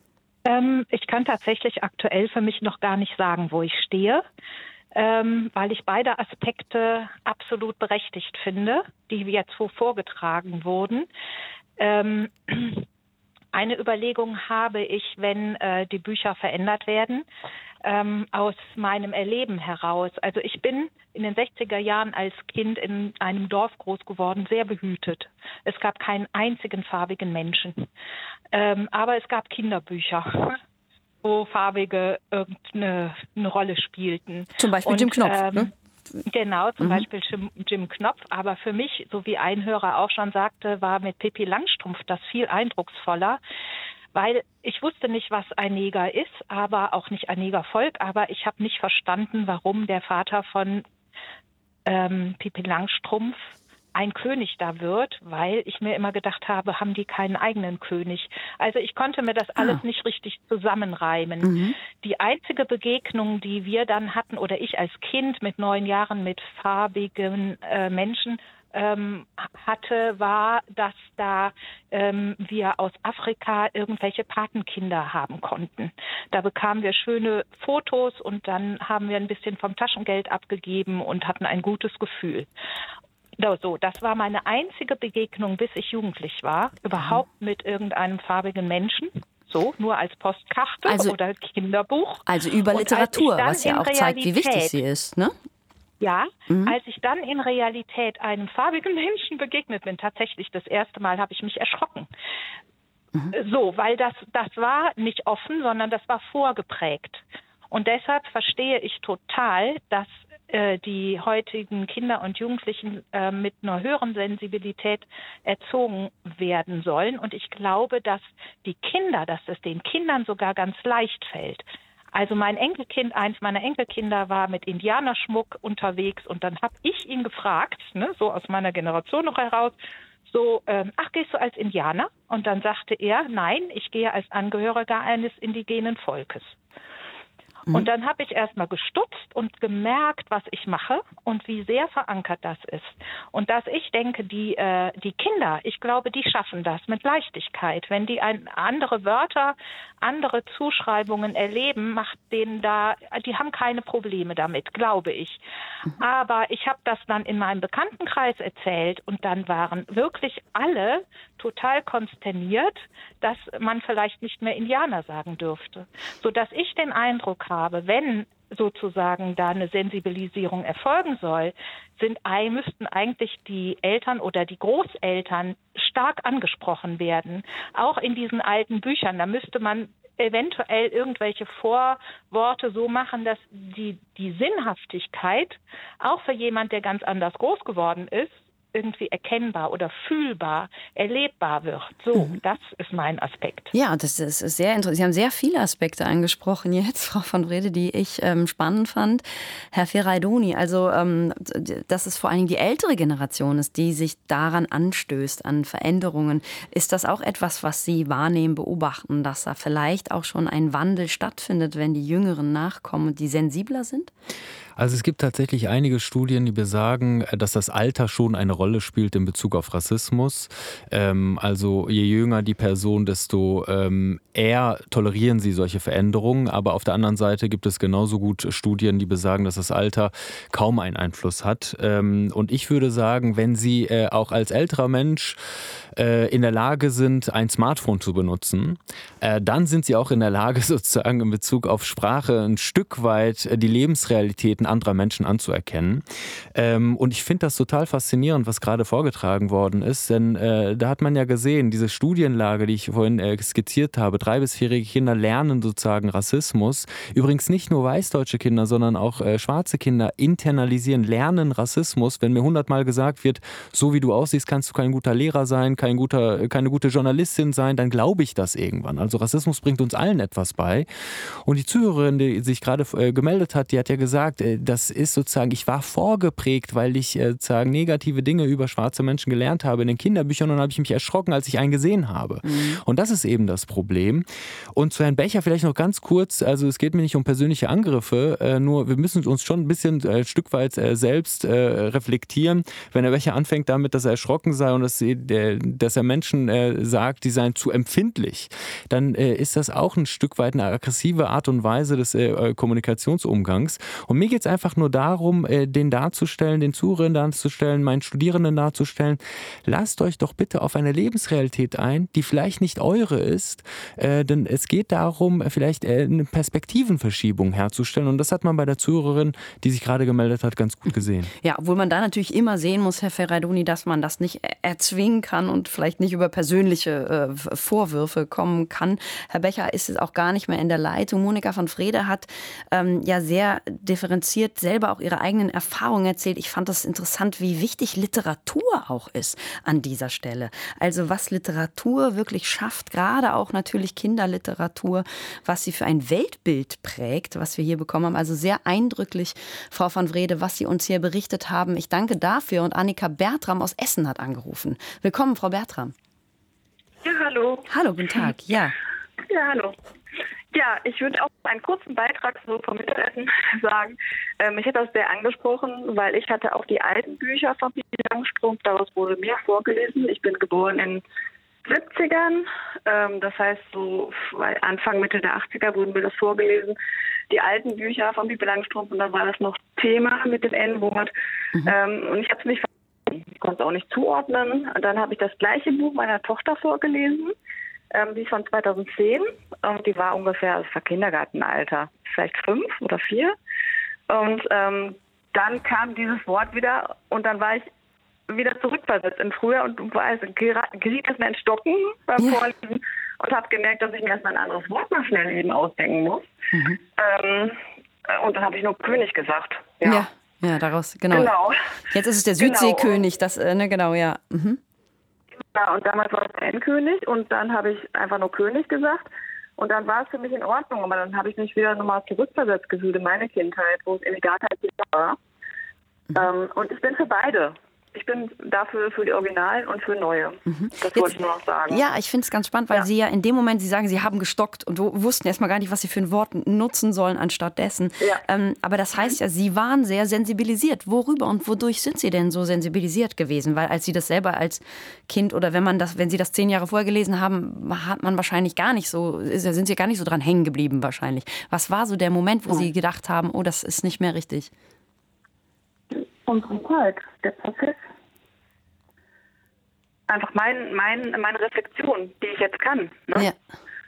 Ähm, ich kann tatsächlich aktuell für mich noch gar nicht sagen, wo ich stehe, ähm, weil ich beide Aspekte absolut berechtigt finde, die jetzt so vorgetragen wurden. Ähm, eine Überlegung habe ich, wenn äh, die Bücher verändert werden, ähm, aus meinem Erleben heraus. Also ich bin in den sechziger Jahren als Kind in einem Dorf groß geworden, sehr behütet. Es gab keinen einzigen farbigen Menschen. Ähm, aber es gab Kinderbücher, wo Farbige irgendeine eine Rolle spielten. Zum Beispiel Und, Jim Knopf, ähm, ne? Genau, zum mhm. Beispiel Jim, Jim Knopf. Aber für mich, so wie ein Hörer auch schon sagte, war mit Pippi Langstrumpf das viel eindrucksvoller, weil ich wusste nicht, was ein Neger ist, aber auch nicht ein Negervolk. Aber ich habe nicht verstanden, warum der Vater von ähm, Pippi Langstrumpf ein König da wird, weil ich mir immer gedacht habe, haben die keinen eigenen König. Also ich konnte mir das alles ah. nicht richtig zusammenreimen. Mhm. Die einzige Begegnung, die wir dann hatten, oder ich als Kind mit neun Jahren mit farbigen äh, Menschen ähm, hatte, war, dass da ähm, wir aus Afrika irgendwelche Patenkinder haben konnten. Da bekamen wir schöne Fotos und dann haben wir ein bisschen vom Taschengeld abgegeben und hatten ein gutes Gefühl. So, das war meine einzige Begegnung, bis ich jugendlich war, überhaupt mit irgendeinem farbigen Menschen. So, nur als Postkarte also, oder Kinderbuch. Also über Und Literatur, was ja auch Realität, zeigt, wie wichtig sie ist, ne? Ja, mhm. als ich dann in Realität einem farbigen Menschen begegnet bin, tatsächlich das erste Mal, habe ich mich erschrocken. Mhm. So, weil das, das war nicht offen, sondern das war vorgeprägt. Und deshalb verstehe ich total, dass äh, die heutigen Kinder und Jugendlichen äh, mit einer höheren Sensibilität erzogen werden sollen. Und ich glaube, dass die Kinder, dass es den Kindern sogar ganz leicht fällt. Also mein Enkelkind, eins meiner Enkelkinder war mit Indianerschmuck unterwegs und dann habe ich ihn gefragt, ne, so aus meiner Generation noch heraus, so, ähm, ach, gehst du als Indianer? Und dann sagte er, nein, ich gehe als Angehöriger eines indigenen Volkes. Und dann habe ich erstmal gestutzt und gemerkt, was ich mache und wie sehr verankert das ist. Und dass ich denke, die, äh, die Kinder, ich glaube, die schaffen das mit Leichtigkeit. Wenn die ein, andere Wörter, andere Zuschreibungen erleben, macht denen da, die haben keine Probleme damit, glaube ich. Aber ich habe das dann in meinem Bekanntenkreis erzählt und dann waren wirklich alle total konsterniert, dass man vielleicht nicht mehr Indianer sagen dürfte. Sodass ich den Eindruck habe, wenn sozusagen da eine Sensibilisierung erfolgen soll, sind, müssten eigentlich die Eltern oder die Großeltern stark angesprochen werden. Auch in diesen alten Büchern, da müsste man eventuell irgendwelche Vorworte so machen, dass die, die Sinnhaftigkeit auch für jemand, der ganz anders groß geworden ist, irgendwie erkennbar oder fühlbar, erlebbar wird. So, mhm. das ist mein Aspekt. Ja, das ist sehr interessant. Sie haben sehr viele Aspekte angesprochen jetzt, Frau von Wrede, die ich ähm, spannend fand. Herr Ferraiduni, also ähm, dass es vor allen Dingen die ältere Generation ist, die sich daran anstößt, an Veränderungen. Ist das auch etwas, was Sie wahrnehmen, beobachten, dass da vielleicht auch schon ein Wandel stattfindet, wenn die Jüngeren nachkommen und die sensibler sind? Also es gibt tatsächlich einige Studien, die besagen, dass das Alter schon eine Rolle spielt in Bezug auf Rassismus. Ähm, also je jünger die Person, desto ähm, eher tolerieren sie solche Veränderungen. Aber auf der anderen Seite gibt es genauso gut Studien, die besagen, dass das Alter kaum einen Einfluss hat. Ähm, und ich würde sagen, wenn Sie äh, auch als älterer Mensch äh, in der Lage sind, ein Smartphone zu benutzen, äh, dann sind Sie auch in der Lage, sozusagen in Bezug auf Sprache ein Stück weit äh, die Lebensrealitäten anderer Menschen anzuerkennen. Ähm, und ich finde das total faszinierend, was gerade vorgetragen worden ist, denn äh, da hat man ja gesehen, diese Studienlage, die ich vorhin äh, skizziert habe, drei- bis vierjährige Kinder lernen sozusagen Rassismus. Übrigens nicht nur weißdeutsche Kinder, sondern auch äh, schwarze Kinder internalisieren, lernen Rassismus. Wenn mir hundertmal gesagt wird, so wie du aussiehst, kannst du kein guter Lehrer sein, kein guter, keine gute Journalistin sein, dann glaube ich das irgendwann. Also Rassismus bringt uns allen etwas bei. Und die Zuhörerin, die sich gerade äh, gemeldet hat, die hat ja gesagt, äh, das ist sozusagen, ich war vorgeprägt, weil ich äh, sozusagen negative Dinge über schwarze Menschen gelernt habe in den Kinderbüchern und dann habe ich mich erschrocken, als ich einen gesehen habe. Mhm. Und das ist eben das Problem. Und zu Herrn Becher vielleicht noch ganz kurz, also es geht mir nicht um persönliche Angriffe, äh, nur wir müssen uns schon ein bisschen äh, ein Stück weit äh, selbst äh, reflektieren. Wenn Herr Becher anfängt damit, dass er erschrocken sei und dass, der, dass er Menschen äh, sagt, die seien zu empfindlich, dann äh, ist das auch ein Stück weit eine aggressive Art und Weise des äh, Kommunikationsumgangs. Und mir geht es einfach nur darum, den darzustellen, den Zuhörern darzustellen, meinen Studierenden darzustellen. Lasst euch doch bitte auf eine Lebensrealität ein, die vielleicht nicht eure ist, äh, denn es geht darum, vielleicht äh, eine Perspektivenverschiebung herzustellen und das hat man bei der Zuhörerin, die sich gerade gemeldet hat, ganz gut gesehen. Ja, obwohl man da natürlich immer sehen muss, Herr Ferraiduni, dass man das nicht erzwingen kann und vielleicht nicht über persönliche äh, Vorwürfe kommen kann. Herr Becher ist es auch gar nicht mehr in der Leitung. Monika von Wrede hat ähm, ja sehr differenziert selber auch ihre eigenen Erfahrungen erzählt. Ich fand das interessant, wie wichtig Literatur auch ist an dieser Stelle. Also was Literatur wirklich schafft, gerade auch natürlich Kinderliteratur, was sie für ein Weltbild prägt, was wir hier bekommen haben. Also sehr eindrücklich, Frau von Wrede, was Sie uns hier berichtet haben. Ich danke dafür und Annika Bertram aus Essen hat angerufen. Willkommen, Frau Bertram. Ja, hallo. Hallo, guten Tag. Ja. Ja, hallo. Ja, ich würde auch einen kurzen Beitrag so vom Mittagessen sagen. Ähm, ich hätte das sehr angesprochen, weil ich hatte auch die alten Bücher von Pippi Langstrumpf, daraus wurde mir vorgelesen. Ich bin geboren in siebzigern, ähm, das heißt so Anfang, Mitte der achtziger wurden mir das vorgelesen. Die alten Bücher von Pippi Langstrumpf und da war das noch Thema mit dem N-Wort. Mhm. Ähm, und ich habe es nicht verstanden. ich konnte es auch nicht zuordnen. Und dann habe ich das gleiche Buch meiner Tochter vorgelesen, ähm, die ist von zweitausendzehn. Und die war ungefähr, also für Kindergartenalter, vielleicht fünf oder vier. Und ähm, dann kam dieses Wort wieder und dann war ich wieder zurückversetzt in früher und weiß, geriet es mir in Stocken beim ja. Vorlesen und habe gemerkt, dass ich mir erstmal ein anderes Wort mal schnell eben ausdenken muss. Mhm. Ähm, und dann habe ich nur König gesagt. Ja, ja, ja daraus, genau. genau. Jetzt ist es der Südseekönig, das, äh, ne, genau, ja. Mhm. Ja, und damals war es der Endkönig und dann habe ich einfach nur König gesagt. Und dann war es für mich in Ordnung, aber dann habe ich mich wieder nochmal zurückversetzt gefühlt in meine Kindheit, wo es irgendwie gar kein Thema war. Mhm. Ähm, und ich bin für beide. Ich bin dafür für die Originalen und für neue. Mhm. Das wollte ich nur noch sagen. Ja, ich finde es ganz spannend, weil ja. Sie ja in dem Moment, Sie sagen, Sie haben gestockt und wussten erstmal gar nicht, was Sie für ein Wort nutzen sollen anstatt dessen. Ja. Ähm, aber das heißt ja, Sie waren sehr sensibilisiert. Worüber und wodurch sind Sie denn so sensibilisiert gewesen? Weil als Sie das selber als Kind oder wenn man das, wenn Sie das zehn Jahre vorher gelesen haben, hat man wahrscheinlich gar nicht so, sind Sie gar nicht so dran hängen geblieben wahrscheinlich. Was war so der Moment, wo oh. Sie gedacht haben, oh, das ist nicht mehr richtig? Unsere Zeit, der Prozess. Einfach mein, mein, meine Reflexion, die ich jetzt kann. Ne? Ja.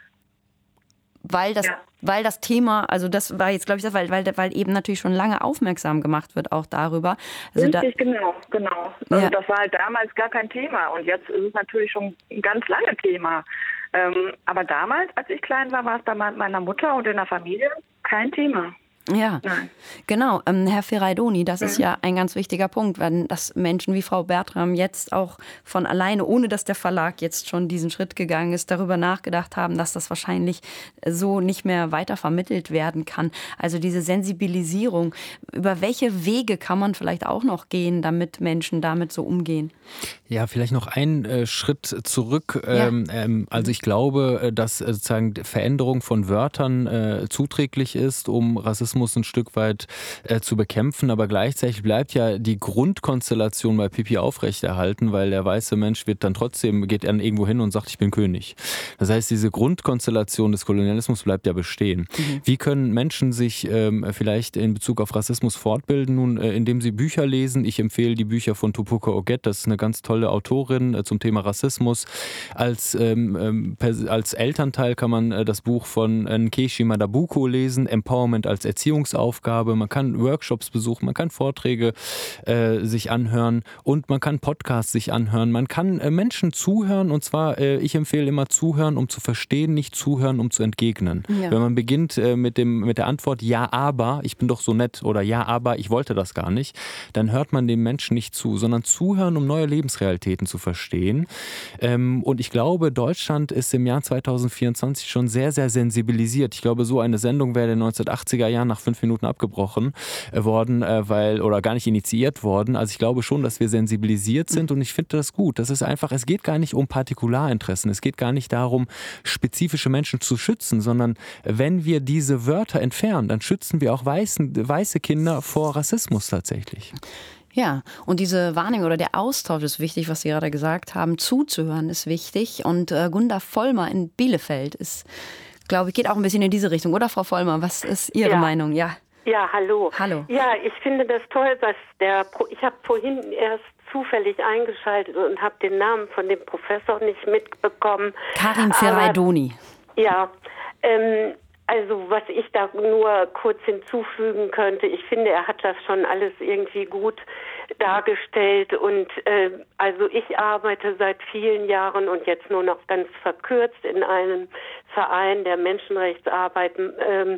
Weil das, ja. weil das Thema, also das war jetzt, glaube ich, das, weil, weil, weil eben natürlich schon lange aufmerksam gemacht wird, auch darüber. Also Richtig, da, genau, genau. Also ja. das war halt damals gar kein Thema und jetzt ist es natürlich schon ein ganz langes Thema. Ähm, aber damals, als ich klein war, war es bei meiner Mutter und in der Familie kein Thema. Ja, Nein. genau. Ähm, Herr Ferraidoni, das mhm. ist ja ein ganz wichtiger Punkt, wenn dass Menschen wie Frau Bertram jetzt auch von alleine, ohne dass der Verlag jetzt schon diesen Schritt gegangen ist, darüber nachgedacht haben, dass das wahrscheinlich so nicht mehr weiter vermittelt werden kann. Also diese Sensibilisierung, über welche Wege kann man vielleicht auch noch gehen, damit Menschen damit so umgehen? Ja, vielleicht noch einen äh, Schritt zurück. Ja. Ähm, ähm, also ich glaube, dass äh, sozusagen Veränderung von Wörtern äh, zuträglich ist, um Rassismus ein Stück weit äh, zu bekämpfen, aber gleichzeitig bleibt ja die Grundkonstellation bei Pippi aufrechterhalten, weil der weiße Mensch wird dann trotzdem, geht dann irgendwo hin und sagt, ich bin König. Das heißt, diese Grundkonstellation des Kolonialismus bleibt ja bestehen. Mhm. Wie können Menschen sich ähm, vielleicht in Bezug auf Rassismus fortbilden? Nun, äh, indem sie Bücher lesen. Ich empfehle die Bücher von Tupuka Oget, das ist eine ganz tolle Autorin äh, zum Thema Rassismus. Als, ähm, als Elternteil kann man äh, das Buch von äh, Nkechi Madabuko lesen, Empowerment als Erziehungsaufgabe, man kann Workshops besuchen, man kann Vorträge äh, sich anhören und man kann Podcasts sich anhören. Man kann äh, Menschen zuhören und zwar, äh, ich empfehle immer zuhören, um zu verstehen, nicht zuhören, um zu entgegnen. Ja. Wenn man beginnt äh, mit, dem, mit der Antwort ja, aber, ich bin doch so nett oder ja, aber, ich wollte das gar nicht, dann hört man dem Menschen nicht zu, sondern zuhören, um neue Lebensrealitäten zu verstehen. Ähm, und ich glaube, Deutschland ist im Jahr zweitausendvierundzwanzig schon sehr, sehr sensibilisiert. Ich glaube, so eine Sendung wäre in den neunzehnhundertachtziger Jahren nach fünf Minuten abgebrochen äh, worden, äh, weil oder gar nicht initiiert worden. Also ich glaube schon, dass wir sensibilisiert sind und ich finde das gut. Das ist einfach, es geht gar nicht um Partikularinteressen. Es geht gar nicht darum, spezifische Menschen zu schützen, sondern wenn wir diese Wörter entfernen, dann schützen wir auch weißen, weiße Kinder vor Rassismus tatsächlich. Ja, und diese Wahrnehmung oder der Austausch ist wichtig, was Sie gerade gesagt haben. Zuzuhören ist wichtig. Und äh, Gunda Vollmer in Bielefeld ist, glaube ich, geht auch ein bisschen in diese Richtung. Oder, Frau Vollmer, was ist Ihre ja. Meinung? Ja. Ja, hallo. Hallo. Ja, ich finde das toll, was der, Pro- ich habe vorhin erst zufällig eingeschaltet und habe den Namen von dem Professor nicht mitbekommen. Karim Ferraidoni. Ja, ähm, also was ich da nur kurz hinzufügen könnte, ich finde, er hat das schon alles irgendwie gut dargestellt und äh, also ich arbeite seit vielen Jahren und jetzt nur noch ganz verkürzt in einem Verein, der Menschenrechtsarbeit ähm,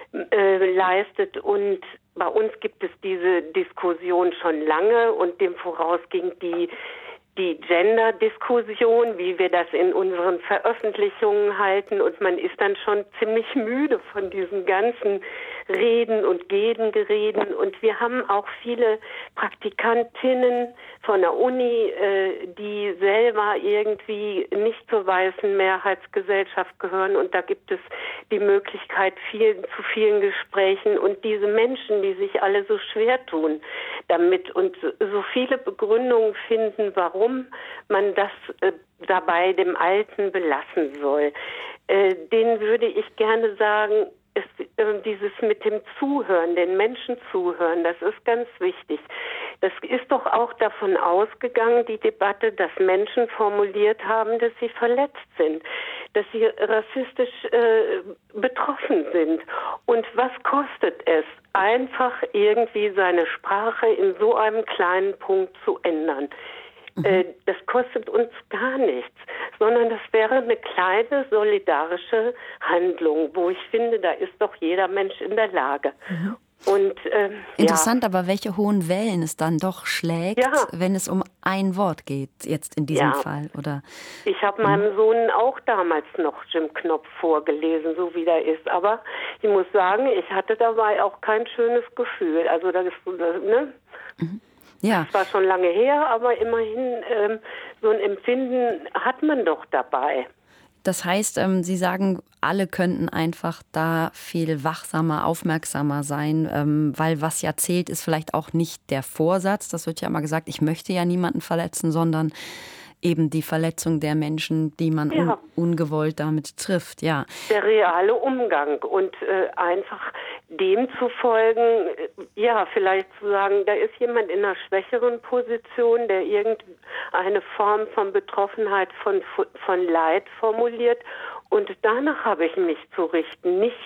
äh, leistet und bei uns gibt es diese Diskussion schon lange und dem voraus ging die die Gender-Diskussion, wie wir das in unseren Veröffentlichungen halten und man ist dann schon ziemlich müde von diesen ganzen Reden und Gegengereden und wir haben auch viele Praktikantinnen von der Uni, äh, die selber irgendwie nicht zur weißen Mehrheitsgesellschaft gehören und da gibt es die Möglichkeit viel, zu vielen Gesprächen und diese Menschen, die sich alle so schwer tun damit und so viele Begründungen finden, warum man das äh, dabei dem Alten belassen soll. Äh, denen würde ich gerne sagen, es, äh, dieses mit dem Zuhören, den Menschen zuhören, das ist ganz wichtig. Das ist doch auch davon ausgegangen, die Debatte, dass Menschen formuliert haben, dass sie verletzt sind, dass sie rassistisch äh, betroffen sind. Und was kostet es, einfach irgendwie seine Sprache in so einem kleinen Punkt zu ändern? Mhm. Das kostet uns gar nichts, sondern das wäre eine kleine solidarische Handlung, wo ich finde, da ist doch jeder Mensch in der Lage. Mhm. Und, ähm, Interessant, ja. aber welche hohen Wellen es dann doch schlägt, ja. wenn es um ein Wort geht, jetzt in diesem ja. Fall, oder? Ich habe meinem hm. Sohn auch damals noch Jim Knopf vorgelesen, so wie der ist. Aber ich muss sagen, ich hatte dabei auch kein schönes Gefühl. Also das ist, ne? Mhm. Ja. Das war schon lange her, aber immerhin ähm, so ein Empfinden hat man doch dabei. Das heißt, ähm, Sie sagen, alle könnten einfach da viel wachsamer, aufmerksamer sein, ähm, weil was ja zählt, ist vielleicht auch nicht der Vorsatz. Das wird ja immer gesagt, ich möchte ja niemanden verletzen, sondern eben die Verletzung der Menschen, die man ja. un- ungewollt damit trifft. Ja. Der reale Umgang und äh, einfach dem zu folgen, ja, vielleicht zu sagen, da ist jemand in einer schwächeren Position, der irgendeine Form von Betroffenheit, von, von Leid formuliert und danach habe ich mich zu richten, nicht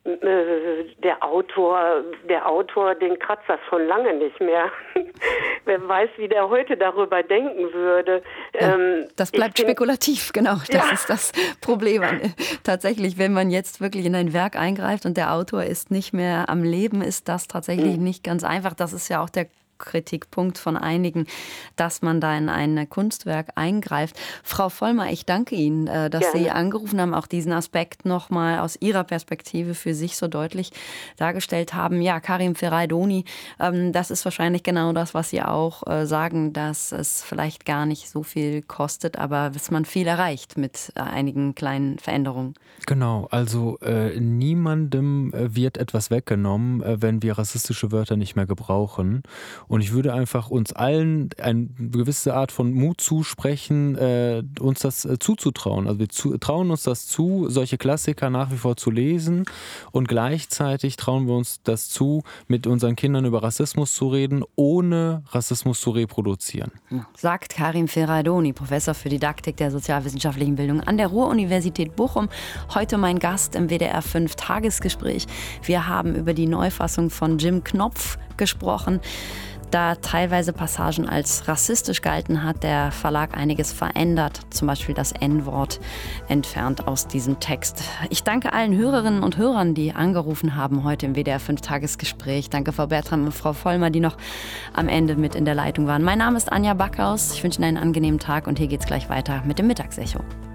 der Autor, der Autor, den kratzt das schon lange nicht mehr. Wer weiß, wie der heute darüber denken würde. Ja, ähm, das bleibt find, spekulativ, genau. Das ja. ist das Problem. Tatsächlich, wenn man jetzt wirklich in ein Werk eingreift und der Autor ist nicht mehr am Leben, ist das tatsächlich mhm. nicht ganz einfach. Das ist ja auch der Kritikpunkt von einigen, dass man da in ein Kunstwerk eingreift. Frau Vollmer, ich danke Ihnen, dass Gerne. Sie angerufen haben, auch diesen Aspekt nochmal aus Ihrer Perspektive für sich so deutlich dargestellt haben. Ja, Karim Ferraidoni, das ist wahrscheinlich genau das, was Sie auch sagen, dass es vielleicht gar nicht so viel kostet, aber dass man viel erreicht mit einigen kleinen Veränderungen. Genau, also äh, niemandem wird etwas weggenommen, äh, wenn wir rassistische Wörter nicht mehr gebrauchen. Und ich würde einfach uns allen eine gewisse Art von Mut zusprechen, äh, uns das äh, zuzutrauen. Also wir zu, trauen uns das zu, solche Klassiker nach wie vor zu lesen und gleichzeitig trauen wir uns das zu, mit unseren Kindern über Rassismus zu reden, ohne Rassismus zu reproduzieren. Sagt Karim Ferraidoni, Professor für Didaktik der sozialwissenschaftlichen Bildung an der Ruhr-Universität Bochum. Heute mein Gast im W D R fünf Tagesgespräch. Wir haben über die Neufassung von Jim Knopf gesprochen. Da teilweise Passagen als rassistisch galten, hat der Verlag einiges verändert, zum Beispiel das En-Wort entfernt aus diesem Text. Ich danke allen Hörerinnen und Hörern, die angerufen haben heute im W D R fünf Tagesgespräch. Danke Frau Bertram und Frau Vollmer, die noch am Ende mit in der Leitung waren. Mein Name ist Anja Backhaus. Ich wünsche Ihnen einen angenehmen Tag und hier geht's gleich weiter mit dem Mittagsecho.